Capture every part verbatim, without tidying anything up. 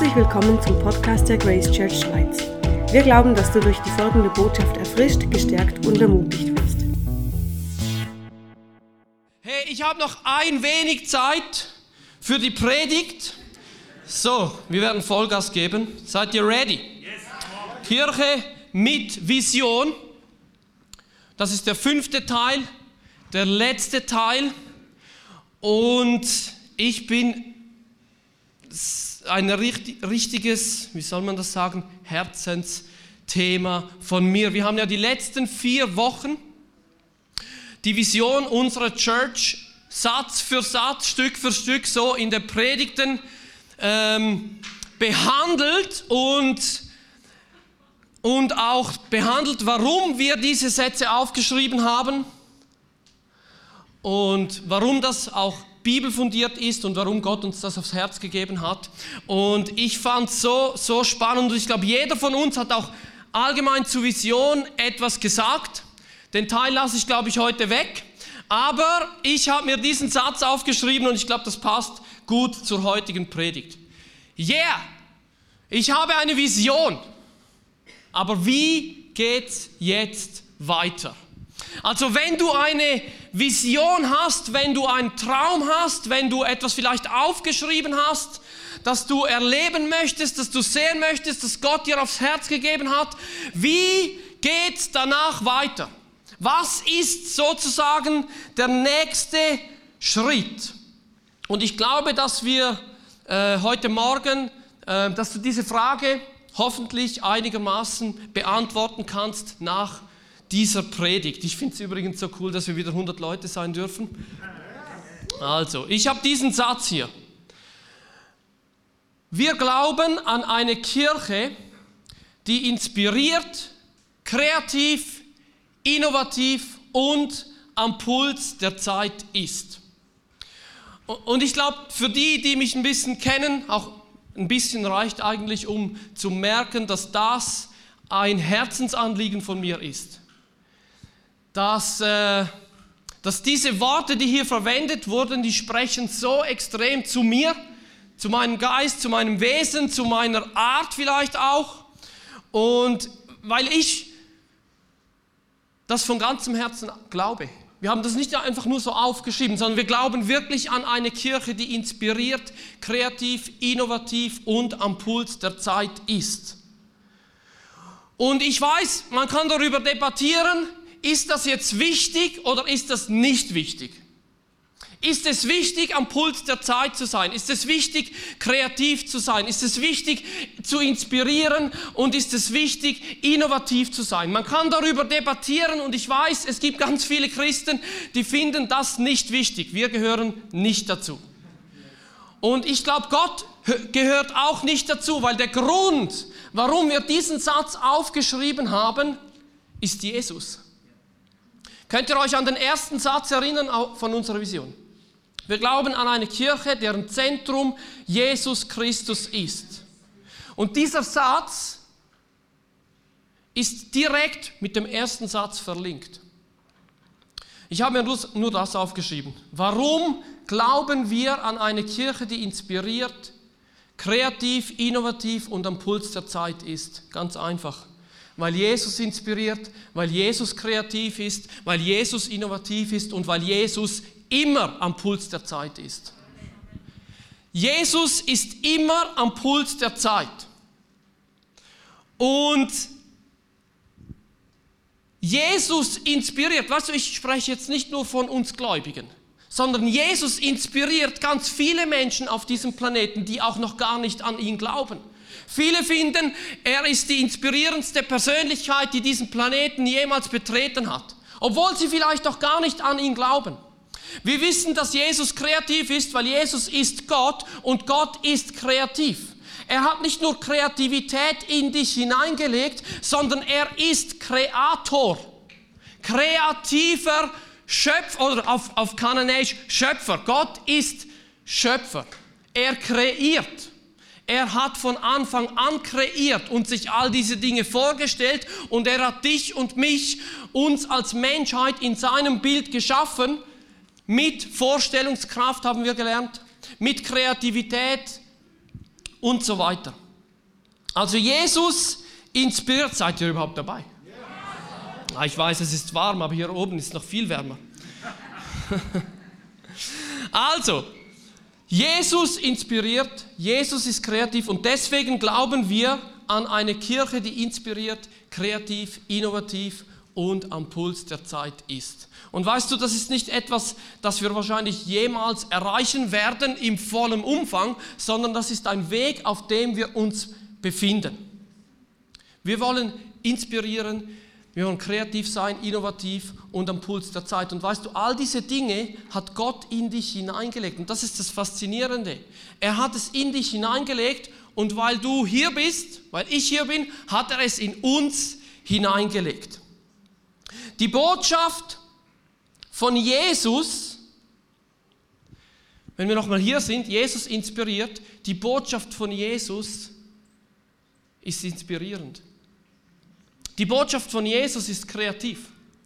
Herzlich willkommen zum Podcast der Grace Church Schweiz. Wir glauben, dass du durch die folgende Botschaft erfrischt, gestärkt und ermutigt wirst. Hey, ich habe noch ein wenig Zeit für die Predigt. So, wir werden Vollgas geben. Seid ihr ready? Yes. Kirche mit Vision. Das ist der fünfte Teil, der letzte Teil. Und ich bin ein richtiges, wie soll man das sagen, Herzensthema von mir. Wir haben ja die letzten vier Wochen die Vision unserer Church Satz für Satz, Stück für Stück so in den Predigten ähm, behandelt und, und auch behandelt, warum wir diese Sätze aufgeschrieben haben und warum das auch bibelfundiert ist und warum Gott uns das aufs Herz gegeben hat. Und ich fand es so, so spannend und ich glaube, jeder von uns hat auch allgemein zur Vision etwas gesagt. Den Teil lasse ich, glaube ich, heute weg. Aber ich habe mir diesen Satz aufgeschrieben und ich glaube, das passt gut zur heutigen Predigt. Yeah, ich habe eine Vision. Aber wie geht's jetzt weiter? Also wenn du eine Vision hast, wenn du einen Traum hast, wenn du etwas vielleicht aufgeschrieben hast, das du erleben möchtest, das du sehen möchtest, das Gott dir aufs Herz gegeben hat, wie geht's danach weiter? Was ist sozusagen der nächste Schritt? Und ich glaube, dass wir äh, heute Morgen, äh, dass du diese Frage hoffentlich einigermaßen beantworten kannst nach dieser Predigt. Ich finde es übrigens so cool, dass wir wieder hundert Leute sein dürfen. Also, ich habe diesen Satz hier. Wir glauben an eine Kirche, die inspiriert, kreativ, innovativ und am Puls der Zeit ist. Und ich glaube, für die, die mich ein bisschen kennen, auch ein bisschen reicht eigentlich, um zu merken, dass das ein Herzensanliegen von mir ist. Dass, äh, dass diese Worte, die hier verwendet wurden, die sprechen so extrem zu mir, zu meinem Geist, zu meinem Wesen, zu meiner Art vielleicht auch. Und weil ich das von ganzem Herzen glaube. Wir haben das nicht einfach nur so aufgeschrieben, sondern wir glauben wirklich an eine Kirche, die inspiriert, kreativ, innovativ und am Puls der Zeit ist. Und ich weiß, man kann darüber debattieren, ist das jetzt wichtig oder ist das nicht wichtig? Ist es wichtig, am Puls der Zeit zu sein? Ist es wichtig, kreativ zu sein? Ist es wichtig, zu inspirieren? Und ist es wichtig, innovativ zu sein? Man kann darüber debattieren und ich weiß, es gibt ganz viele Christen, die finden das nicht wichtig. Wir gehören nicht dazu. Und ich glaube, Gott gehört auch nicht dazu, weil der Grund, warum wir diesen Satz aufgeschrieben haben, ist Jesus. Könnt ihr euch an den ersten Satz erinnern von unserer Vision? Wir glauben an eine Kirche, deren Zentrum Jesus Christus ist. Und dieser Satz ist direkt mit dem ersten Satz verlinkt. Ich habe mir nur das aufgeschrieben. Warum glauben wir an eine Kirche, die inspiriert, kreativ, innovativ und am Puls der Zeit ist? Ganz einfach. Weil Jesus inspiriert, weil Jesus kreativ ist, weil Jesus innovativ ist und weil Jesus immer am Puls der Zeit ist. Jesus ist immer am Puls der Zeit. Und Jesus inspiriert, weißt du, ich spreche jetzt nicht nur von uns Gläubigen, sondern Jesus inspiriert ganz viele Menschen auf diesem Planeten, die auch noch gar nicht an ihn glauben. Viele finden, er ist die inspirierendste Persönlichkeit, die diesen Planeten jemals betreten hat, obwohl sie vielleicht auch gar nicht an ihn glauben. Wir wissen, dass Jesus kreativ ist, weil Jesus ist Gott und Gott ist kreativ. Er hat nicht nur Kreativität in dich hineingelegt, sondern er ist Kreator. Kreativer Schöpfer, oder auf, auf Kananäisch Schöpfer. Gott ist Schöpfer. Er kreiert. Er hat von Anfang an kreiert und sich all diese Dinge vorgestellt und er hat dich und mich, uns als Menschheit in seinem Bild geschaffen. Mit Vorstellungskraft haben wir gelernt, mit Kreativität und so weiter. Also Jesus inspiriert. Seid ihr überhaupt dabei? Ja. Ich weiß, es ist warm, aber hier oben ist es noch viel wärmer. Also, Jesus inspiriert, Jesus ist kreativ und deswegen glauben wir an eine Kirche, die inspiriert, kreativ, innovativ und am Puls der Zeit ist. Und weißt du, das ist nicht etwas, das wir wahrscheinlich jemals erreichen werden im vollen Umfang, sondern das ist ein Weg, auf dem wir uns befinden. Wir wollen inspirieren, wir wollen kreativ sein, innovativ und am Puls der Zeit. Und weißt du, all diese Dinge hat Gott in dich hineingelegt. Und das ist das Faszinierende. Er hat es in dich hineingelegt und weil du hier bist, weil ich hier bin, hat er es in uns hineingelegt. Die Botschaft von Jesus, wenn wir nochmal hier sind, Jesus inspiriert, die Botschaft von Jesus ist inspirierend. Die Botschaft von Jesus ist kreativ.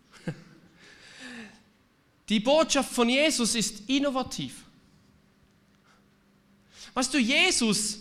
Die Botschaft von Jesus ist innovativ. Weißt du, Jesus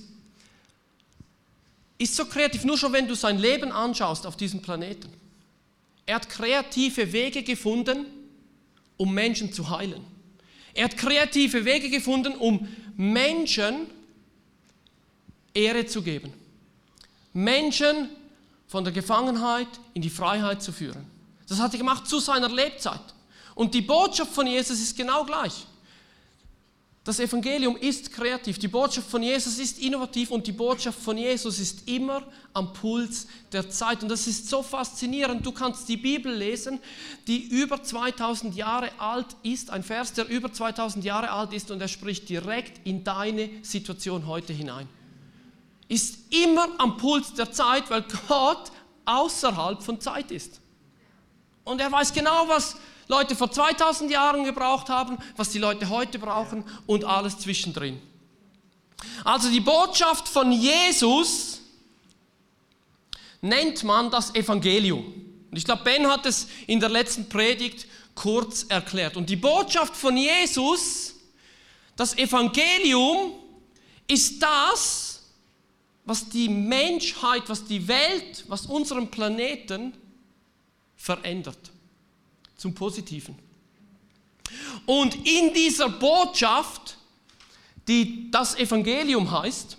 ist so kreativ, nur schon wenn du sein Leben anschaust auf diesem Planeten. Er hat kreative Wege gefunden, um Menschen zu heilen. Er hat kreative Wege gefunden, um Menschen Ehre zu geben. Menschen von der Gefangenheit in die Freiheit zu führen. Das hat er gemacht zu seiner Lebzeit. Und die Botschaft von Jesus ist genau gleich. Das Evangelium ist kreativ, die Botschaft von Jesus ist innovativ und die Botschaft von Jesus ist immer am Puls der Zeit. Und das ist so faszinierend. Du kannst die Bibel lesen, die über zweitausend Jahre alt ist, ein Vers, der über zweitausend Jahre alt ist und er spricht direkt in deine Situation heute hinein. Ist immer am Puls der Zeit, weil Gott außerhalb von Zeit ist. Und er weiß genau, was Leute vor zweitausend Jahren gebraucht haben, was die Leute heute brauchen und alles zwischendrin. Also die Botschaft von Jesus nennt man das Evangelium. Und ich glaube, Ben hat es in der letzten Predigt kurz erklärt. Und die Botschaft von Jesus, das Evangelium, ist das, was die Menschheit, was die Welt, was unseren Planeten verändert. Zum Positiven. Und in dieser Botschaft, die das Evangelium heißt,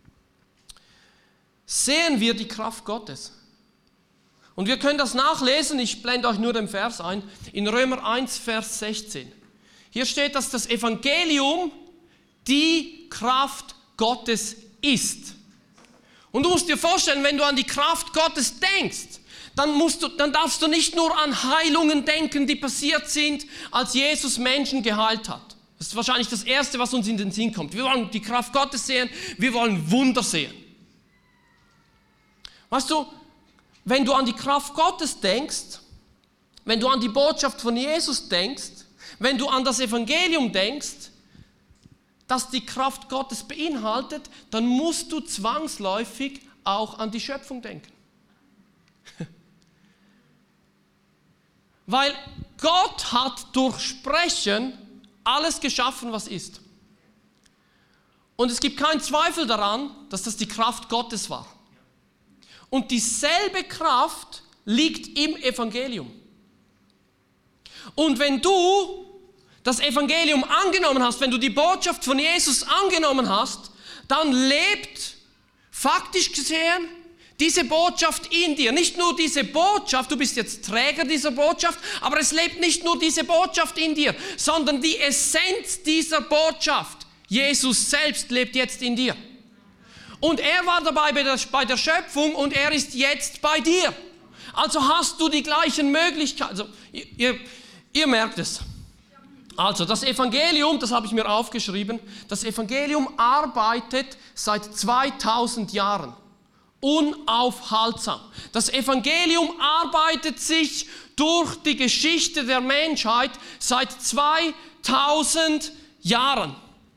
sehen wir die Kraft Gottes. Und wir können das nachlesen, ich blende euch nur den Vers ein, in Römer eins, Vers sechzehn. Hier steht, dass das Evangelium die Kraft Gottes ist. Und du musst dir vorstellen, wenn du an die Kraft Gottes denkst, Dann, musst du, dann darfst du nicht nur an Heilungen denken, die passiert sind, als Jesus Menschen geheilt hat. Das ist wahrscheinlich das Erste, was uns in den Sinn kommt. Wir wollen die Kraft Gottes sehen, wir wollen Wunder sehen. Weißt du, wenn du an die Kraft Gottes denkst, wenn du an die Botschaft von Jesus denkst, wenn du an das Evangelium denkst, das die Kraft Gottes beinhaltet, dann musst du zwangsläufig auch an die Schöpfung denken. Weil Gott hat durch Sprechen alles geschaffen, was ist. Und es gibt keinen Zweifel daran, dass das die Kraft Gottes war. Und dieselbe Kraft liegt im Evangelium. Und wenn du das Evangelium angenommen hast, wenn du die Botschaft von Jesus angenommen hast, dann lebt faktisch gesehen diese Botschaft in dir, nicht nur diese Botschaft, du bist jetzt Träger dieser Botschaft, aber es lebt nicht nur diese Botschaft in dir, sondern die Essenz dieser Botschaft. Jesus selbst lebt jetzt in dir. Und er war dabei bei der, bei der Schöpfung und er ist jetzt bei dir. Also hast du die gleichen Möglichkeiten. Also, ihr, ihr, ihr merkt es. Also das Evangelium, das habe ich mir aufgeschrieben, das Evangelium arbeitet seit zweitausend Jahren. Unaufhaltsam. Das Evangelium arbeitet sich durch die Geschichte der Menschheit seit zweitausend Jahren.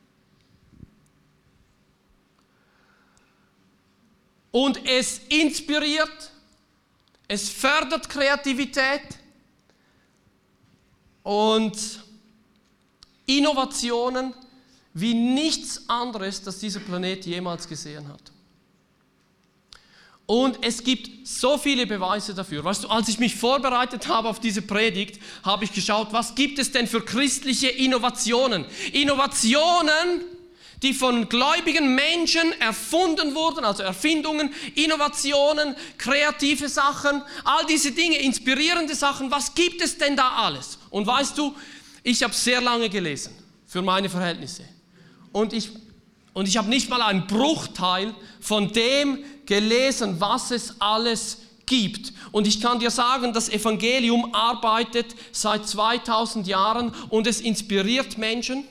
Und es inspiriert, es fördert Kreativität und Innovationen. wie nichts anderes, das dieser Planet jemals gesehen hat. Und es gibt so viele Beweise dafür. Weißt du, als ich mich vorbereitet habe auf diese Predigt, habe ich geschaut, was gibt es denn für christliche Innovationen? Innovationen, die von gläubigen Menschen erfunden wurden, also Erfindungen, Innovationen, kreative Sachen, all diese Dinge, inspirierende Sachen. Was gibt es denn da alles? Und weißt du, ich habe sehr lange gelesen, für meine Verhältnisse. Und ich, und ich habe nicht mal einen Bruchteil von dem gelesen, was es alles gibt. Und ich kann dir sagen, das Evangelium arbeitet seit zweitausend Jahren und es inspiriert Menschen.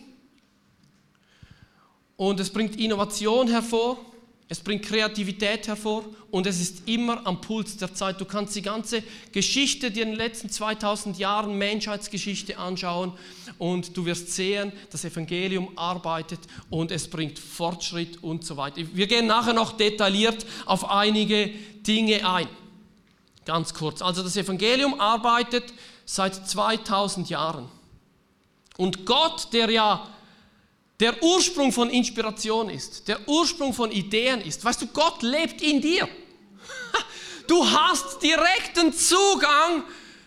Und es bringt Innovation hervor, es bringt Kreativität hervor und es ist immer am Puls der Zeit. Du kannst die ganze Geschichte, die in den letzten zweitausend Jahren Menschheitsgeschichte anschauen und du wirst sehen, das Evangelium arbeitet und es bringt Fortschritt und so weiter. Wir gehen nachher noch detailliert auf einige Dinge ein. Ganz kurz. Also das Evangelium arbeitet seit zweitausend Jahren. Und Gott, der ja der Ursprung von Inspiration ist, der Ursprung von Ideen ist. Weißt du, Gott lebt in dir. Du hast direkten Zugang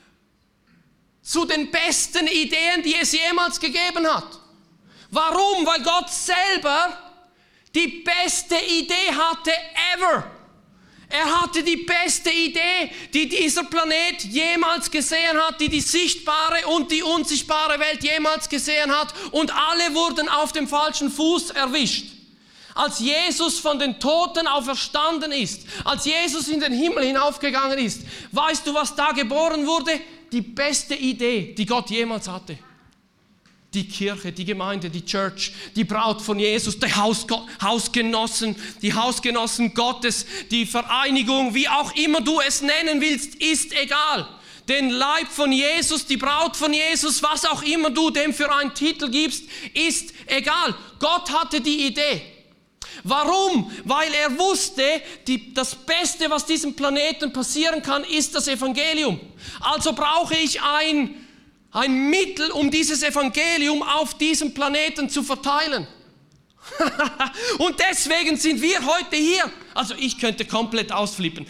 zu den besten Ideen, die es jemals gegeben hat. Warum? Weil Gott selber die beste Idee hatte ever. Er hatte die beste Idee, die dieser Planet jemals gesehen hat, die die sichtbare und die unsichtbare Welt jemals gesehen hat. Und alle wurden auf dem falschen Fuß erwischt. Als Jesus von den Toten auferstanden ist, als Jesus in den Himmel hinaufgegangen ist, weißt du, was da geboren wurde? Die beste Idee, die Gott jemals hatte. Die Kirche, die Gemeinde, die Church, die Braut von Jesus, die Hausgo- Hausgenossen, die Hausgenossen Gottes, die Vereinigung, wie auch immer du es nennen willst, ist egal. Den Leib von Jesus, die Braut von Jesus, was auch immer du dem für einen Titel gibst, ist egal. Gott hatte die Idee. Warum? Weil er wusste, die, das Beste, was diesem Planeten passieren kann, ist das Evangelium. Also brauche ich ein Ein Mittel, um dieses Evangelium auf diesem Planeten zu verteilen. Und deswegen sind wir heute hier. Also ich könnte komplett ausflippen.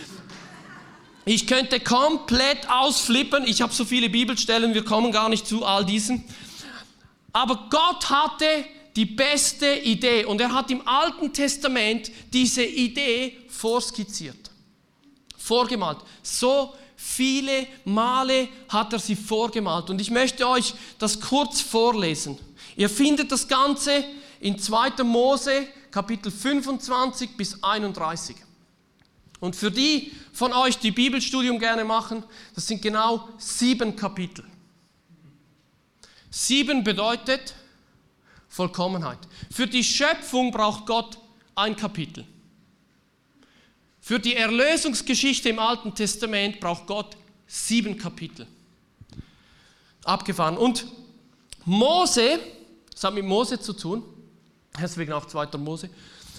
Ich könnte komplett ausflippen. Ich habe so viele Bibelstellen, wir kommen gar nicht zu all diesen. Aber Gott hatte die beste Idee. Und er hat im Alten Testament diese Idee vorskizziert. Vorgemalt. So viele Male hat er sie vorgemalt und ich möchte euch das kurz vorlesen. Ihr findet das Ganze in zweiter Mose, Kapitel fünfundzwanzig bis einunddreißig. Und für die von euch, die Bibelstudium gerne machen, das sind genau sieben Kapitel. Sieben bedeutet Vollkommenheit. Für die Schöpfung braucht Gott ein Kapitel. Für die Erlösungsgeschichte im Alten Testament braucht Gott sieben Kapitel. Abgefahren. Und Mose, das hat mit Mose zu tun, deswegen auch zweiter Mose.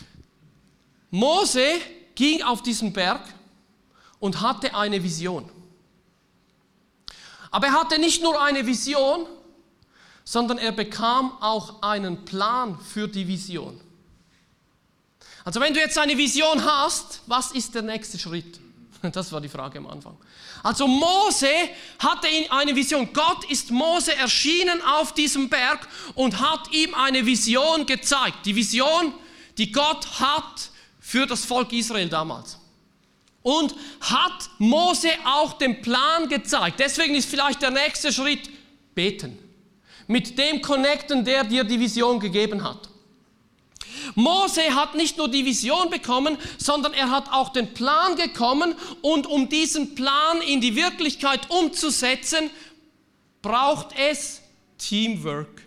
Mose ging auf diesen Berg und hatte eine Vision. Aber er hatte nicht nur eine Vision, sondern er bekam auch einen Plan für die Vision. Also wenn du jetzt eine Vision hast, was ist der nächste Schritt? Das war die Frage am Anfang. Also Mose hatte eine Vision. Gott ist Mose erschienen auf diesem Berg und hat ihm eine Vision gezeigt. Die Vision, die Gott hat für das Volk Israel damals. Und hat Mose auch den Plan gezeigt. Deswegen ist vielleicht der nächste Schritt beten. Mit dem connecten, der dir die Vision gegeben hat. Mose hat nicht nur die Vision bekommen, sondern er hat auch den Plan bekommen und um diesen Plan in die Wirklichkeit umzusetzen, braucht es Teamwork.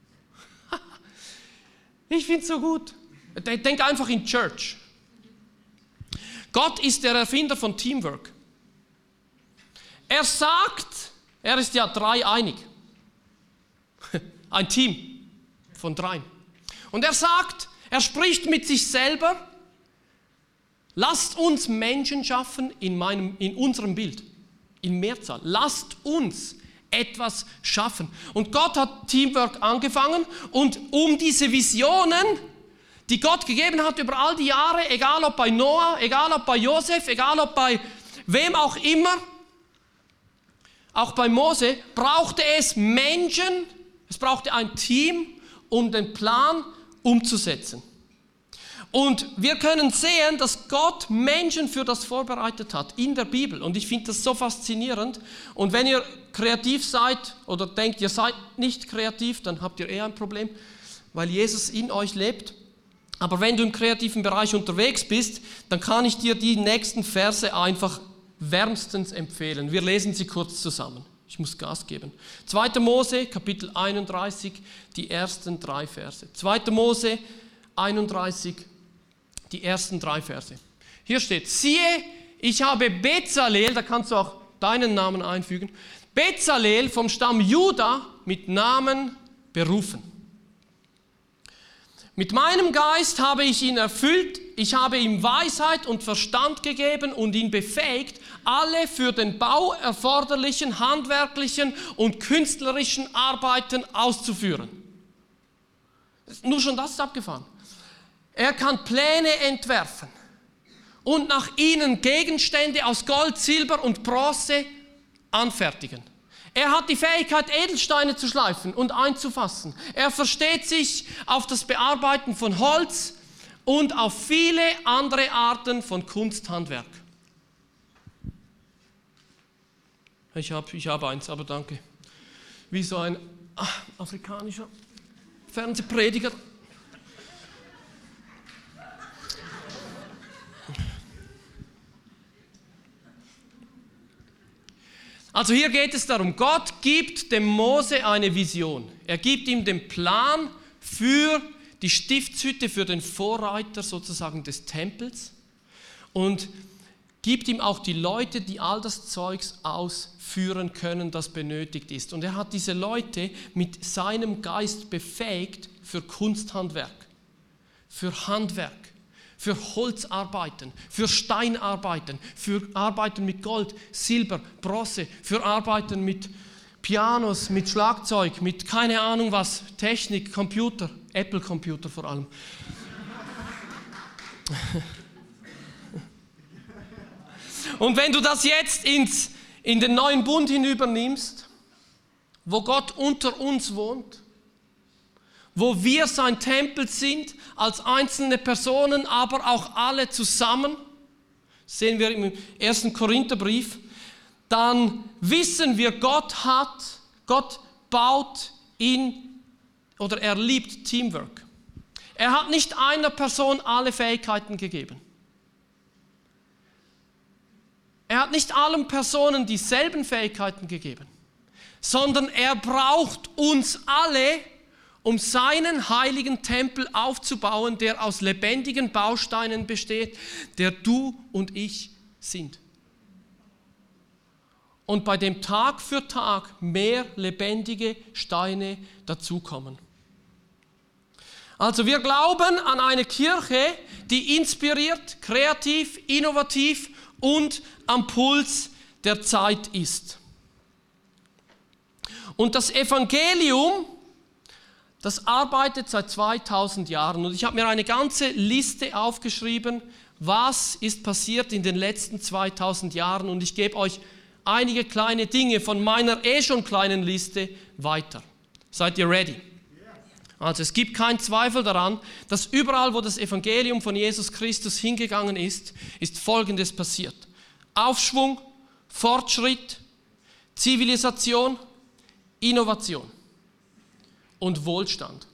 Ich finde es so gut. Denk einfach in Church. Gott ist der Erfinder von Teamwork. Er sagt, er ist ja dreieinig. Ein Team von dreien. Und er sagt, er spricht mit sich selber, lasst uns Menschen schaffen in, meinem, in unserem Bild, in Mehrzahl. Lasst uns etwas schaffen. Und Gott hat Teamwork angefangen und um diese Visionen, die Gott gegeben hat über all die Jahre, egal ob bei Noah, egal ob bei Josef, egal ob bei wem auch immer, auch bei Mose, brauchte es Menschen, es brauchte ein Team, um den Plan umzusetzen. Und wir können sehen, dass Gott Menschen für das vorbereitet hat in der Bibel. Und ich finde das so faszinierend. Und wenn ihr kreativ seid oder denkt, ihr seid nicht kreativ, dann habt ihr eher ein Problem, weil Jesus in euch lebt. Aber wenn du im kreativen Bereich unterwegs bist, dann kann ich dir die nächsten Verse einfach wärmstens empfehlen. Wir lesen sie kurz zusammen. Ich muss Gas geben. zweiter Mose, Kapitel einunddreißig, die ersten drei Verse. zweiter Mose einunddreißig, die ersten drei Verse. Hier steht, siehe, ich habe Bezalel, da kannst du auch deinen Namen einfügen, Bezalel vom Stamm Juda mit Namen berufen. Mit meinem Geist habe ich ihn erfüllt, ich habe ihm Weisheit und Verstand gegeben und ihn befähigt, alle für den Bau erforderlichen handwerklichen und künstlerischen Arbeiten auszuführen. Nur schon das ist abgefahren. Er kann Pläne entwerfen und nach ihnen Gegenstände aus Gold, Silber und Bronze anfertigen. Er hat die Fähigkeit, Edelsteine zu schleifen und einzufassen. Er versteht sich auf das Bearbeiten von Holz und auf viele andere Arten von Kunsthandwerk. Ich habe ich hab eins, aber danke. Wie so ein ach, afrikanischer Fernsehprediger. Also hier geht es darum, Gott gibt dem Mose eine Vision. Er gibt ihm den Plan für die Stiftshütte, für den Vorreiter sozusagen des Tempels und gibt ihm auch die Leute, die all das Zeugs ausführen können, das benötigt ist. Und er hat diese Leute mit seinem Geist befähigt für Kunsthandwerk, für Handwerk, für Holzarbeiten, für Steinarbeiten, für Arbeiten mit Gold, Silber, Bronze, für Arbeiten mit Pianos, mit Schlagzeug, mit keine Ahnung was, Technik, Computer, Apple-Computer vor allem. Und wenn du das jetzt ins, in den neuen Bund hinübernimmst, wo Gott unter uns wohnt, wo wir sein Tempel sind, als einzelne Personen, aber auch alle zusammen, sehen wir im ersten Korintherbrief, dann wissen wir, Gott hat, Gott baut in, oder er liebt Teamwork. Er hat nicht einer Person alle Fähigkeiten gegeben. Er hat nicht allen Personen dieselben Fähigkeiten gegeben, sondern er braucht uns alle, um seinen heiligen Tempel aufzubauen, der aus lebendigen Bausteinen besteht, der du und ich sind. Und bei dem Tag für Tag mehr lebendige Steine dazukommen. Also wir glauben an eine Kirche, die inspiriert, kreativ, innovativ und am Puls der Zeit ist. Und das Evangelium, das arbeitet seit zweitausend Jahren und ich habe mir eine ganze Liste aufgeschrieben, was ist passiert in den letzten zweitausend Jahren und ich gebe euch einige kleine Dinge von meiner eh schon kleinen Liste weiter. Seid ihr ready? Also es gibt keinen Zweifel daran, dass überall, wo das Evangelium von Jesus Christus hingegangen ist, ist Folgendes passiert. Aufschwung, Fortschritt, Zivilisation, Innovation und Wohlstand.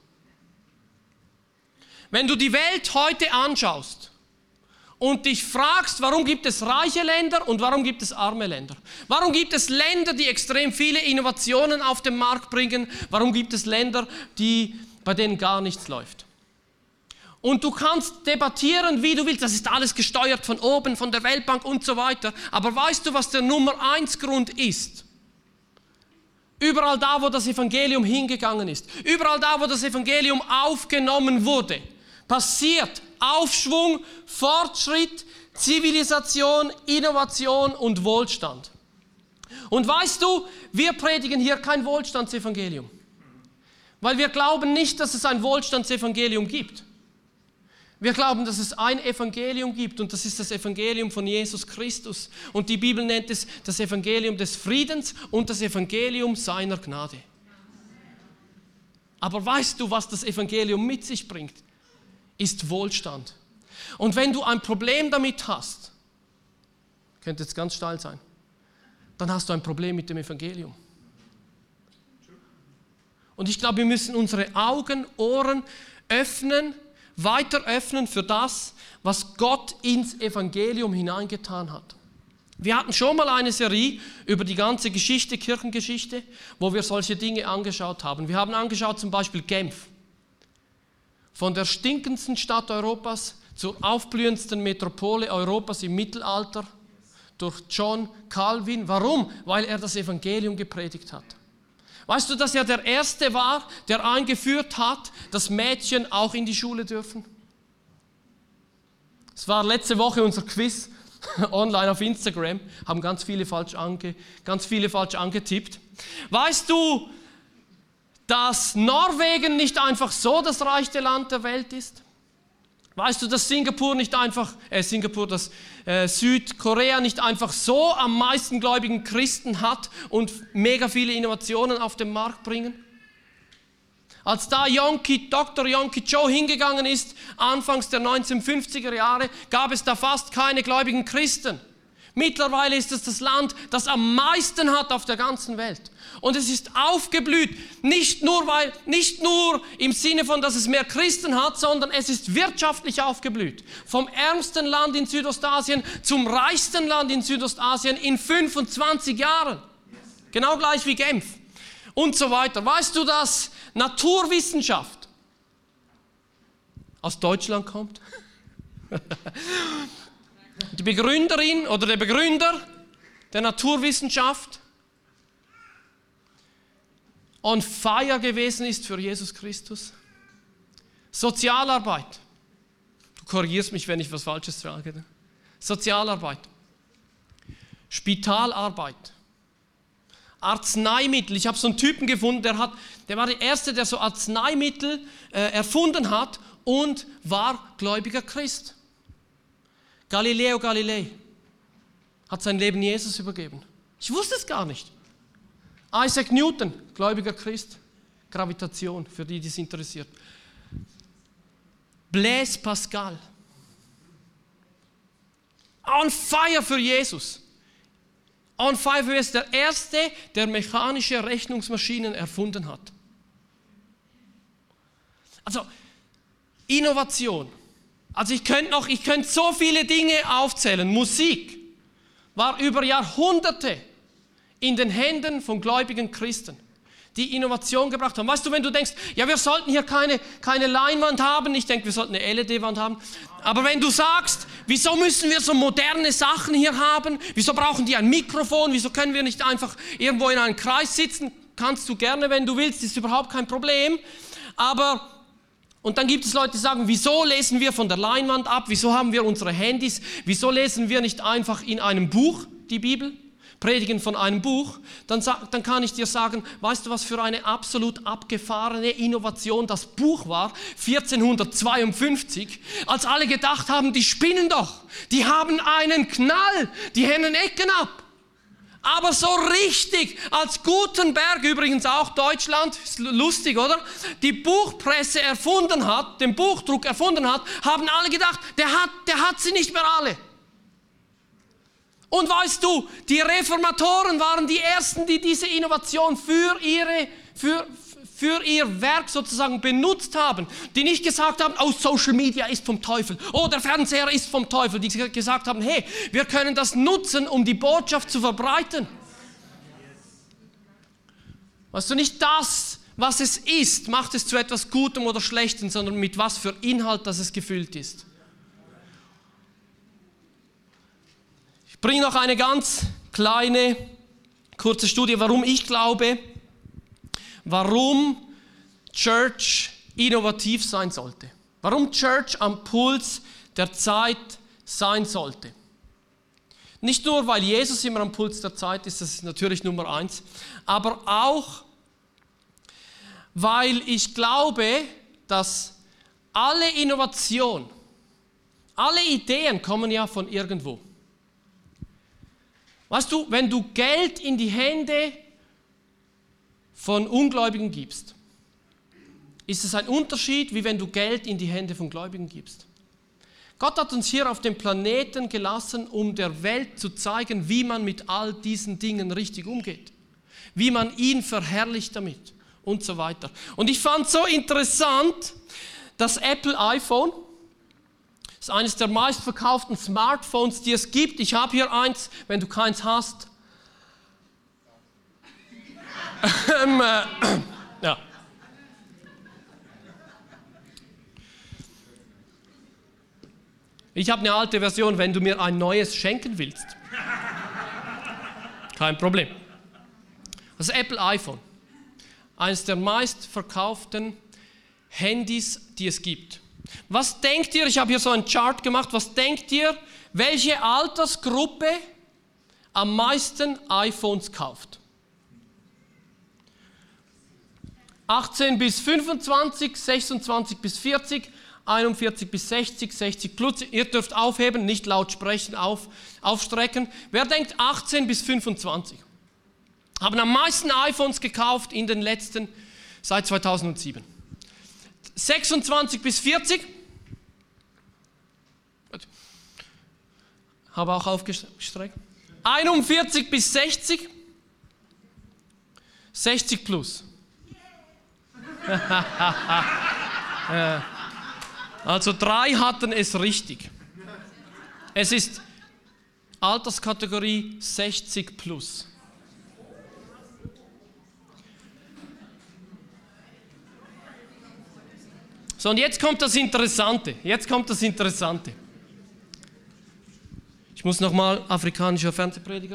Wenn du die Welt heute anschaust und dich fragst, warum gibt es reiche Länder und warum gibt es arme Länder? Warum gibt es Länder, die extrem viele Innovationen auf den Markt bringen? Warum gibt es Länder, die, bei denen gar nichts läuft? Und du kannst debattieren, wie du willst, das ist alles gesteuert von oben, von der Weltbank und so weiter. Aber weißt du, was der Nummer eins Grund ist? Überall da, wo das Evangelium hingegangen ist, überall da, wo das Evangelium aufgenommen wurde, passiert Aufschwung, Fortschritt, Zivilisation, Innovation und Wohlstand. Und weißt du, wir predigen hier kein Wohlstandsevangelium. Weil wir glauben nicht, dass es ein Wohlstandsevangelium gibt. Wir glauben, dass es ein Evangelium gibt und das ist das Evangelium von Jesus Christus. Und die Bibel nennt es das Evangelium des Friedens und das Evangelium seiner Gnade. Aber weißt du, was das Evangelium mit sich bringt? Ist Wohlstand. Und wenn du ein Problem damit hast, könnte jetzt ganz steil sein, dann hast du ein Problem mit dem Evangelium. Und ich glaube, wir müssen unsere Augen, Ohren öffnen, weiter öffnen für das, was Gott ins Evangelium hineingetan hat. Wir hatten schon mal eine Serie über die ganze Geschichte, Kirchengeschichte, wo wir solche Dinge angeschaut haben. Wir haben angeschaut zum Beispiel Genf. Von der stinkendsten Stadt Europas zur aufblühendsten Metropole Europas im Mittelalter durch John Calvin. Warum? Weil er das Evangelium gepredigt hat. Weißt du, dass er der Erste war, der eingeführt hat, dass Mädchen auch in die Schule dürfen? Es war letzte Woche unser Quiz online auf Instagram, haben ganz viele falsch, ange, ganz viele falsch angetippt. Weißt du, dass Norwegen nicht einfach so das reichste Land der Welt ist? Weißt du, dass Singapur nicht einfach, äh, Singapur, dass äh, Südkorea nicht einfach so am meisten gläubigen Christen hat und mega viele Innovationen auf den Markt bringen? Als da Yonggi, Doktor Yonggi Cho hingegangen ist, anfangs der neunzehnhundertfünfziger Jahre, gab es da fast keine gläubigen Christen. Mittlerweile ist es das Land, das am meisten hat auf der ganzen Welt. Und es ist aufgeblüht, nicht nur, weil, nicht nur im Sinne von, dass es mehr Christen hat, sondern es ist wirtschaftlich aufgeblüht. Vom ärmsten Land in Südostasien zum reichsten Land in Südostasien in fünfundzwanzig Jahren. Genau gleich wie Genf. Und so weiter. Weißt du, dass Naturwissenschaft aus Deutschland kommt? Die Begründerin oder der Begründer der Naturwissenschaft on fire gewesen ist für Jesus Christus. Sozialarbeit. Du korrigierst mich, wenn ich was Falsches sage. Sozialarbeit. Spitalarbeit. Arzneimittel. Ich habe so einen Typen gefunden, der, hat, der war der Erste, der so Arzneimittel äh, erfunden hat und war gläubiger Christ. Galileo Galilei hat sein Leben Jesus übergeben. Ich wusste es gar nicht. Isaac Newton, gläubiger Christ. Gravitation, für die, die es interessiert. Blaise Pascal. On fire für Jesus. On fire für Jesus, der Erste, der mechanische Rechnungsmaschinen erfunden hat. Also, Innovation. Also ich könnte noch, ich könnte so viele Dinge aufzählen. Musik war über Jahrhunderte in den Händen von gläubigen Christen, die Innovation gebracht haben. Weißt du, wenn du denkst, ja, wir sollten hier keine, keine Leinwand haben, ich denke, wir sollten eine L E D-Wand haben, aber wenn du sagst, wieso müssen wir so moderne Sachen hier haben, wieso brauchen die ein Mikrofon, wieso können wir nicht einfach irgendwo in einem Kreis sitzen, kannst du gerne, wenn du willst, ist überhaupt kein Problem, aber und dann gibt es Leute, die sagen, wieso lesen wir von der Leinwand ab, wieso haben wir unsere Handys, wieso lesen wir nicht einfach in einem Buch die Bibel, predigen von einem Buch, dann, dann kann ich dir sagen, weißt du, was für eine absolut abgefahrene Innovation das Buch war, vierzehnhundertzweiundfünfzig, als alle gedacht haben, die spinnen doch, die haben einen Knall, die hängen Ecken ab. Aber so richtig, als Gutenberg, übrigens auch Deutschland, ist lustig, oder? Die Buchpresse erfunden hat, den Buchdruck erfunden hat, haben alle gedacht, der hat, der hat sie nicht mehr alle. Und weißt du, die Reformatoren waren die Ersten, die diese Innovation für, ihre, für, für ihr Werk sozusagen benutzt haben. Die nicht gesagt haben, oh, Social Media ist vom Teufel, oh, der Fernseher ist vom Teufel. Die gesagt haben, hey, wir können das nutzen, um die Botschaft zu verbreiten. Weißt du, nicht das, was es ist, macht es zu etwas Gutem oder Schlechtem, sondern mit was für Inhalt, dass es gefüllt ist. Ich bringe noch eine ganz kleine, kurze Studie, warum ich glaube, warum Church innovativ sein sollte. Warum Church am Puls der Zeit sein sollte. Nicht nur, weil Jesus immer am Puls der Zeit ist, das ist natürlich Nummer eins, aber auch, weil ich glaube, dass alle Innovation, alle Ideen kommen ja von irgendwo. Weißt du, wenn du Geld in die Hände von Ungläubigen gibst, ist es ein Unterschied, wie wenn du Geld in die Hände von Gläubigen gibst. Gott hat uns hier auf dem Planeten gelassen, um der Welt zu zeigen, wie man mit all diesen Dingen richtig umgeht, wie man ihn verherrlicht damit und so weiter. Und ich fand so interessant, das Apple iPhone ist eines der meistverkauften Smartphones, die es gibt. Ich habe hier eins, wenn du keins hast. ähm, äh, ja. Ich habe eine alte Version, wenn du mir ein neues schenken willst. Kein Problem. Das Apple iPhone, eines der meistverkauften Handys, die es gibt. Was denkt ihr, ich habe hier so einen Chart gemacht, was denkt ihr, welche Altersgruppe am meisten iPhones kauft? achtzehn bis fünfundzwanzig, sechsundzwanzig bis vierzig, einundvierzig bis sechzig, sechzig plus. Ihr dürft aufheben, nicht laut sprechen, auf, aufstrecken. Wer denkt achtzehn bis fünfundzwanzig? Haben am meisten iPhones gekauft in den letzten, seit zweitausendsieben. sechsundzwanzig bis vierzig. Gut. Habe auch aufgestreckt. einundvierzig bis sechzig. sechzig plus. Also drei hatten es richtig. Es ist Alterskategorie sechzig plus. So, und jetzt kommt das Interessante. Jetzt kommt das Interessante. Ich muss nochmal afrikanischer Fernsehprediger.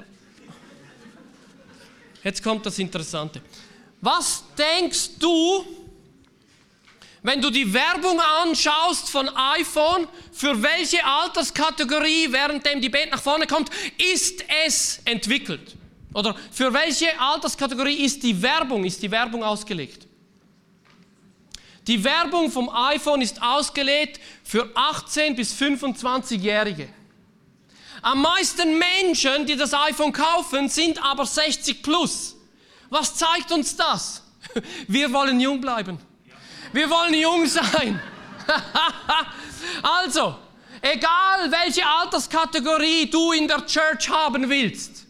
Jetzt kommt das Interessante. Was denkst du, wenn du die Werbung anschaust von iPhone, für welche Alterskategorie, währenddem die Band nach vorne kommt, ist es entwickelt? Oder für welche Alterskategorie ist die Werbung, ist die Werbung ausgelegt? Die Werbung vom iPhone ist ausgelegt für achtzehn bis fünfundzwanzigjährige. Am meisten Menschen, die das iPhone kaufen, sind aber sechzig plus. Was zeigt uns das? Wir wollen jung bleiben. Wir wollen jung sein. Also, egal welche Alterskategorie du in der Church haben willst,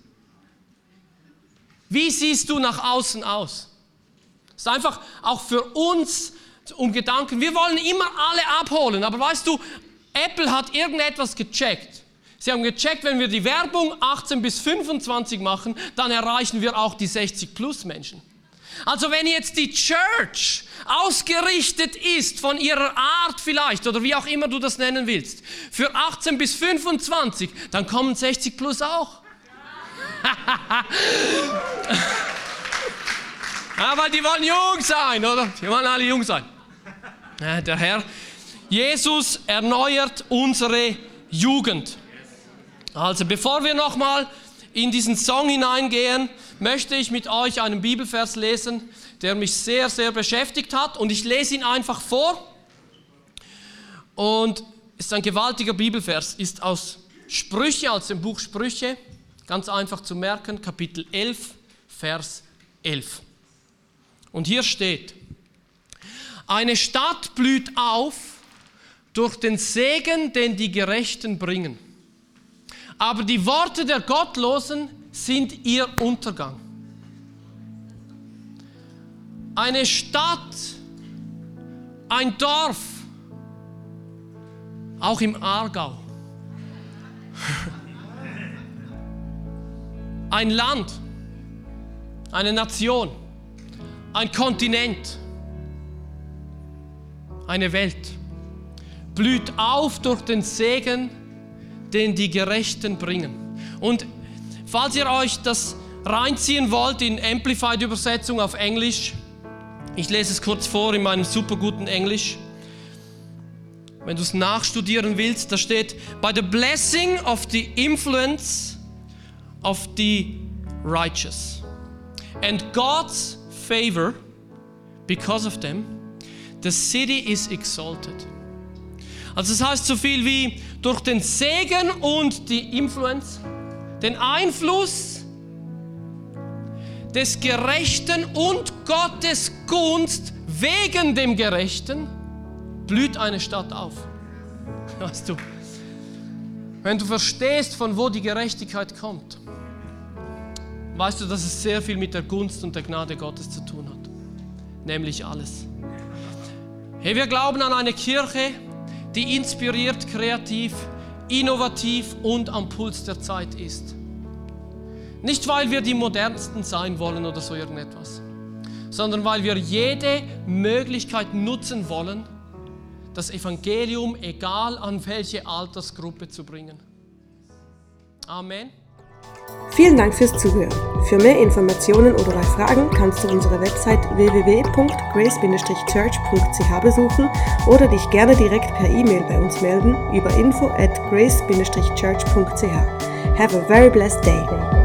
wie siehst du nach außen aus? Das ist einfach auch für uns um Gedanken. Wir wollen immer alle abholen, aber weißt du, Apple hat irgendetwas gecheckt. Sie haben gecheckt, wenn wir die Werbung achtzehn bis fünfundzwanzig machen, dann erreichen wir auch die sechzig plus Menschen. Also wenn jetzt die Church ausgerichtet ist von ihrer Art vielleicht, oder wie auch immer du das nennen willst, für achtzehn bis fünfundzwanzig, dann kommen sechzig plus auch. Ja, weil die wollen jung sein, oder? Die wollen alle jung sein. Ja, der Herr, Jesus erneuert unsere Jugend. Also bevor wir nochmal in diesen Song hineingehen, möchte ich mit euch einen Bibelvers lesen, der mich sehr, sehr beschäftigt hat. Und ich lese ihn einfach vor. Und es ist ein gewaltiger Bibelvers, ist aus Sprüche, aus dem Buch Sprüche, ganz einfach zu merken, Kapitel elf, Vers elf. Und hier steht: Eine Stadt blüht auf durch den Segen, den die Gerechten bringen. Aber die Worte der Gottlosen sind ihr Untergang. Eine Stadt, ein Dorf, auch im Aargau, ein Land, eine Nation, ein Kontinent, eine Welt, blüht auf durch den Segen, den die Gerechten bringen. Und falls ihr euch das reinziehen wollt in Amplified-Übersetzung auf Englisch, ich lese es kurz vor in meinem super guten Englisch. Wenn du es nachstudieren willst, da steht: By the blessing of the influence of the righteous. And God's favor, because of them, the city is exalted. Also das heißt so viel wie durch den Segen und die Influence, den Einfluss des Gerechten und Gottes Gunst wegen dem Gerechten blüht eine Stadt auf. Weißt du, wenn du verstehst, von wo die Gerechtigkeit kommt, weißt du, dass es sehr viel mit der Gunst und der Gnade Gottes zu tun hat. Nämlich alles. Hey, wir glauben an eine Kirche, die inspiriert, kreativ, innovativ und am Puls der Zeit ist. Nicht, weil wir die modernsten sein wollen oder so irgendetwas, sondern weil wir jede Möglichkeit nutzen wollen, das Evangelium, egal an welche Altersgruppe, zu bringen. Amen. Vielen Dank fürs Zuhören. Für mehr Informationen oder bei Fragen kannst du unsere Website w w w punkt grace Bindestrich church punkt c h besuchen oder dich gerne direkt per E-Mail bei uns melden über info at grace Bindestrich church punkt c h. Have a very blessed day.